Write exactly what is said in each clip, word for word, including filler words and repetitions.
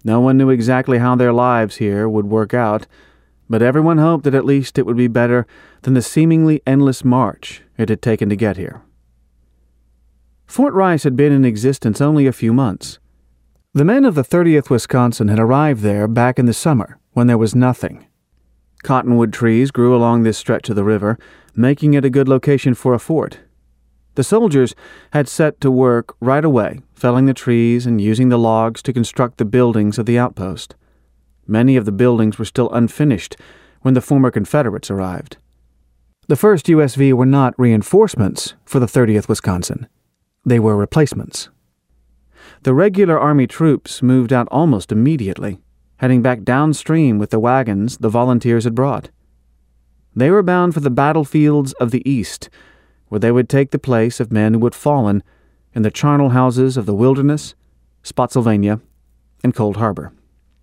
No one knew exactly how their lives here would work out, but everyone hoped that at least it would be better than the seemingly endless march it had taken to get here. Fort Rice had been in existence only a few months. The men of the thirtieth Wisconsin had arrived there back in the summer when there was nothing. Cottonwood trees grew along this stretch of the river, making it a good location for a fort. The soldiers had set to work right away, felling the trees and using the logs to construct the buildings of the outpost. Many of the buildings were still unfinished when the former Confederates arrived. The first U S V were not reinforcements for the thirtieth Wisconsin. They were replacements. The regular Army troops moved out almost immediately, heading back downstream with the wagons the volunteers had brought. They were bound for the battlefields of the East, where they would take the place of men who had fallen in the charnel houses of the Wilderness, Spotsylvania, and Cold Harbor.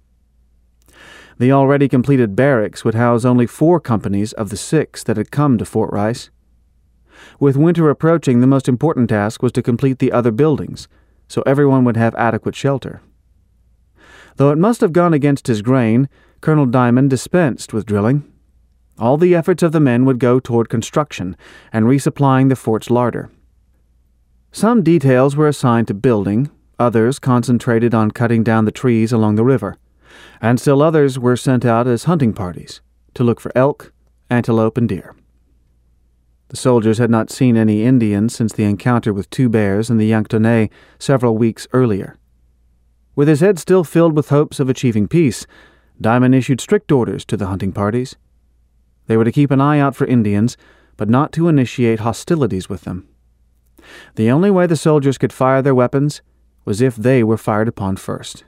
The already completed barracks would house only four companies of the six that had come to Fort Rice. With winter approaching, the most important task was to complete the other buildings, so everyone would have adequate shelter. Though it must have gone against his grain, Colonel Diamond dispensed with drilling. All the efforts of the men would go toward construction and resupplying the fort's larder. Some details were assigned to building, others concentrated on cutting down the trees along the river, and still others were sent out as hunting parties to look for elk, antelope, and deer. The soldiers had not seen any Indians since the encounter with two bears in the Yanktonais several weeks earlier. With his head still filled with hopes of achieving peace, Diamond issued strict orders to the hunting parties. They were to keep an eye out for Indians, but not to initiate hostilities with them. The only way the soldiers could fire their weapons was if they were fired upon first.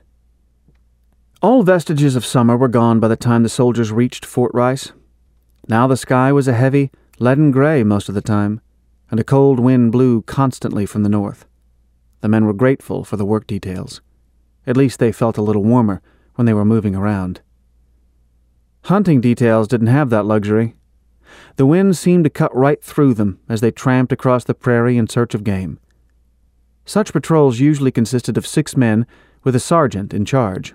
All vestiges of summer were gone by the time the soldiers reached Fort Rice. Now the sky was a heavy, leaden gray most of the time, and a cold wind blew constantly from the north. The men were grateful for the work details. At least they felt a little warmer when they were moving around. Hunting details didn't have that luxury. The wind seemed to cut right through them as they tramped across the prairie in search of game. Such patrols usually consisted of six men with a sergeant in charge.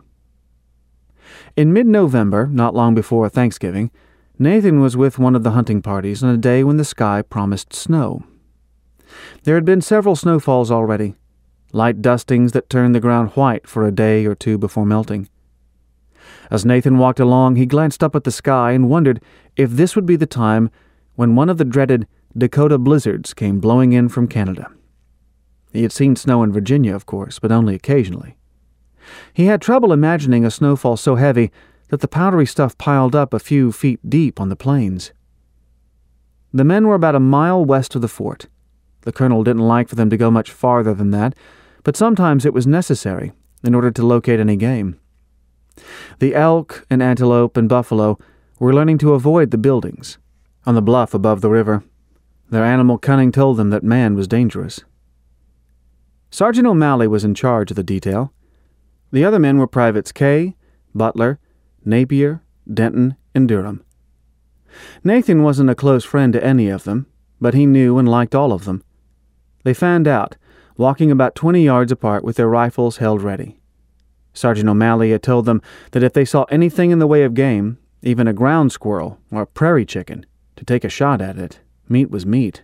In mid-November, not long before Thanksgiving, Nathan was with one of the hunting parties on a day when the sky promised snow. There had been several snowfalls already, light dustings that turned the ground white for a day or two before melting. As Nathan walked along, he glanced up at the sky and wondered if this would be the time when one of the dreaded Dakota blizzards came blowing in from Canada. He had seen snow in Virginia, of course, but only occasionally. He had trouble imagining a snowfall so heavy that the powdery stuff piled up a few feet deep on the plains. The men were about a mile west of the fort. The colonel didn't like for them to go much farther than that, but sometimes it was necessary in order to locate any game. The elk and antelope and buffalo were learning to avoid the buildings on the bluff above the river. Their animal cunning told them that man was dangerous. Sergeant O'Malley was in charge of the detail. The other men were Privates Kay, Butler, Napier, Denton, and Durham. Nathan wasn't a close friend to any of them, but he knew and liked all of them. They fanned out, walking about twenty yards apart with their rifles held ready. Sergeant O'Malley had told them that if they saw anything in the way of game, even a ground squirrel or a prairie chicken, to take a shot at it. Meat was meat.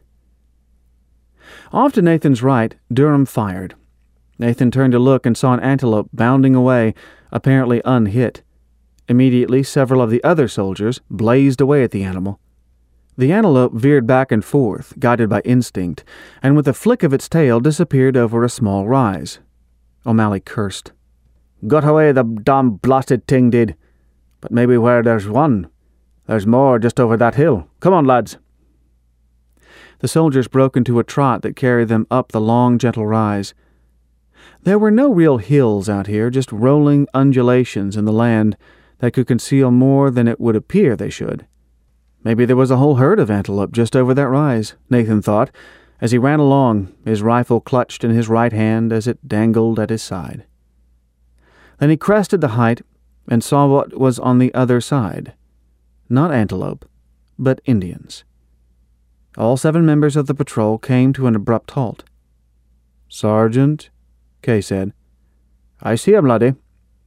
Off to Nathan's right, Durham fired. Nathan turned to look and saw an antelope bounding away, apparently unhit. Immediately, several of the other soldiers blazed away at the animal. The antelope veered back and forth, guided by instinct, and with a flick of its tail disappeared over a small rise. O'Malley cursed. "Got away, the damn blasted thing did. But maybe where there's one, there's more just over that hill. Come on, lads." The soldiers broke into a trot that carried them up the long, gentle rise. There were no real hills out here, just rolling undulations in the land that could conceal more than it would appear they should. Maybe there was a whole herd of antelope just over that rise, Nathan thought, as he ran along, his rifle clutched in his right hand as it dangled at his side. Then he crested the height and saw what was on the other side. Not antelope, but Indians. All seven members of the patrol came to an abrupt halt. "Sergeant," Kay said. "I see 'em, laddie.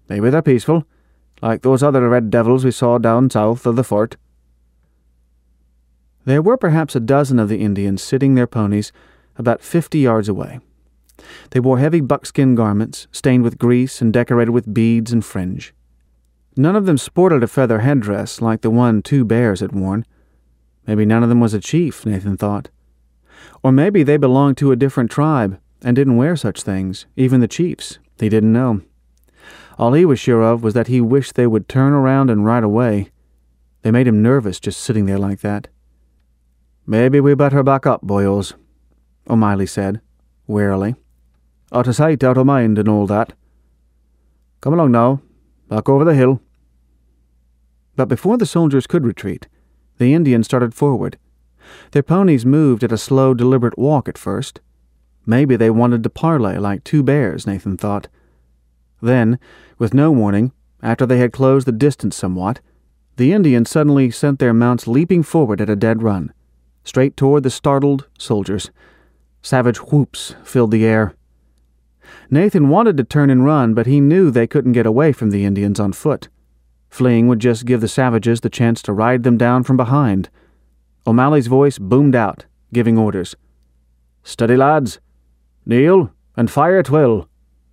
Maybe they're peaceful, like those other red devils we saw down south of the fort." There were perhaps a dozen of the Indians sitting their ponies about fifty yards away. They wore heavy buckskin garments, stained with grease and decorated with beads and fringe. None of them sported a feather headdress like the one Two Bears had worn. Maybe none of them was a chief, Nathan thought. Or maybe they belonged to a different tribe and didn't wear such things, even the chiefs. He didn't know. All he was sure of was that he wished they would turn around and ride away. They made him nervous just sitting there like that. "Maybe we better back up, boyos," O'Malley said, warily. "Out of sight, out of mind and all that. Come along now, back over the hill." But before the soldiers could retreat, the Indians started forward. Their ponies moved at a slow, deliberate walk at first. Maybe they wanted to parley like two bears, Nathan thought. Then, with no warning, after they had closed the distance somewhat, the Indians suddenly sent their mounts leaping forward at a dead run, straight toward the startled soldiers. Savage whoops filled the air. Nathan wanted to turn and run, but he knew they couldn't get away from the Indians on foot. Fleeing would just give the savages the chance to ride them down from behind. O'Malley's voice boomed out, giving orders. "Steady, lads! Kneel, and fire at will!"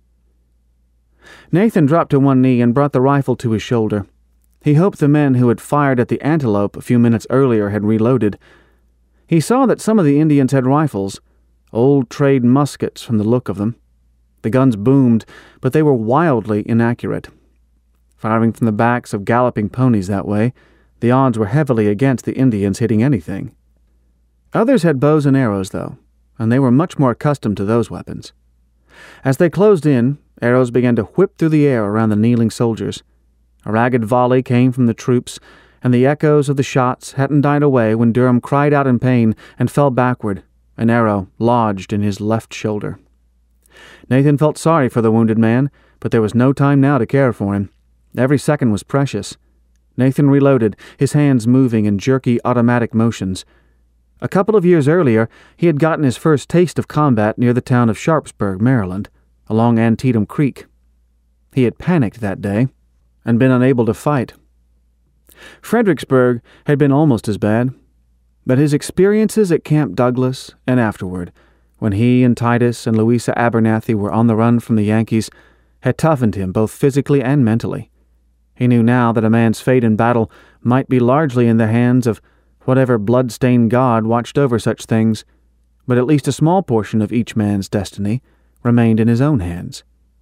Nathan dropped to one knee and brought the rifle to his shoulder. He hoped the men who had fired at the antelope a few minutes earlier had reloaded. He saw that some of the Indians had rifles, old trade muskets from the look of them. The guns boomed, but they were wildly inaccurate. Firing from the backs of galloping ponies that way, the odds were heavily against the Indians hitting anything. Others had bows and arrows, though, and they were much more accustomed to those weapons. As they closed in, arrows began to whip through the air around the kneeling soldiers. A ragged volley came from the troops, and the echoes of the shots hadn't died away when Durham cried out in pain and fell backward, an arrow lodged in his left shoulder. Nathan felt sorry for the wounded man, but there was no time now to care for him. Every second was precious. Nathan reloaded, his hands moving in jerky automatic motions. A couple of years earlier, he had gotten his first taste of combat near the town of Sharpsburg, Maryland, along Antietam Creek. He had panicked that day and been unable to fight. Fredericksburg had been almost as bad, but his experiences at Camp Douglas and afterward, when he and Titus and Louisa Abernathy were on the run from the Yankees, had toughened him both physically and mentally. He knew now that a man's fate in battle might be largely in the hands of whatever blood-stained god watched over such things, but at least a small portion of each man's destiny remained in his own hands.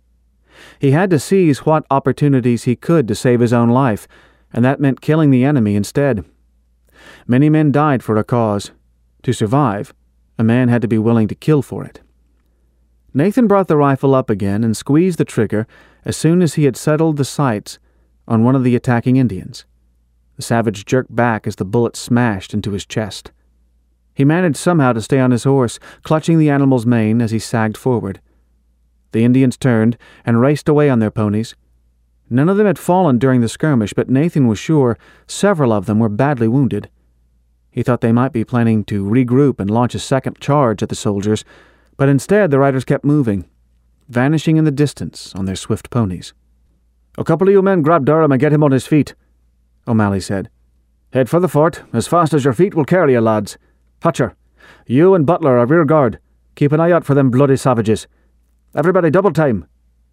He had to seize what opportunities he could to save his own life, and that meant killing the enemy instead. Many men died for a cause. To survive, a man had to be willing to kill for it. Nathan brought the rifle up again and squeezed the trigger as soon as he had settled the sights on one of the attacking Indians. The savage jerked back as the bullet smashed into his chest. He managed somehow to stay on his horse, clutching the animal's mane as he sagged forward. The Indians turned and raced away on their ponies. None of them had fallen during the skirmish, but Nathan was sure several of them were badly wounded. He thought they might be planning to regroup and launch a second charge at the soldiers, but instead the riders kept moving, vanishing in the distance on their swift ponies. "A couple of you men grab Durham and get him on his feet," O'Malley said. "Head for the fort, as fast as your feet will carry you, lads. Hutcher, you and Butler are rear guard. Keep an eye out for them bloody savages. Everybody double time."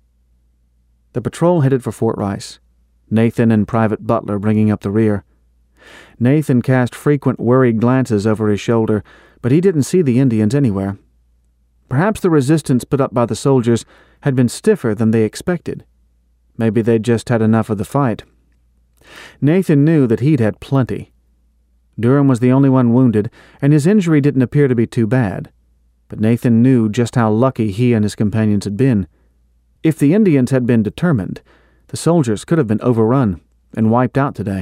The patrol headed for Fort Rice, Nathan and Private Butler bringing up the rear. Nathan cast frequent worried glances over his shoulder, but he didn't see the Indians anywhere. Perhaps the resistance put up by the soldiers had been stiffer than they expected. Maybe they'd just had enough of the fight. Nathan knew that he'd had plenty. Durham was the only one wounded, and his injury didn't appear to be too bad. But Nathan knew just how lucky he and his companions had been. If the Indians had been determined, the soldiers could have been overrun and wiped out today.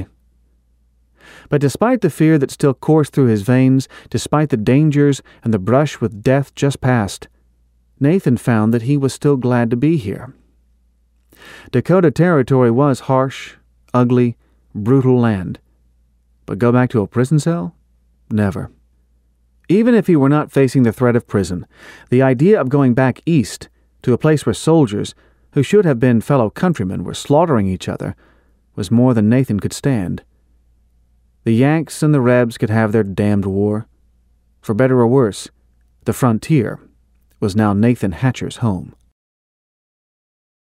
But despite the fear that still coursed through his veins, despite the dangers and the brush with death just past, Nathan found that he was still glad to be here. Dakota Territory was harsh, ugly, brutal land. But go back to a prison cell? Never. Even if he were not facing the threat of prison, the idea of going back east, to a place where soldiers, who should have been fellow countrymen, were slaughtering each other was more than Nathan could stand. The Yanks and the Rebs could have their damned war. For better or worse, the frontier was now Nathan Hatcher's home.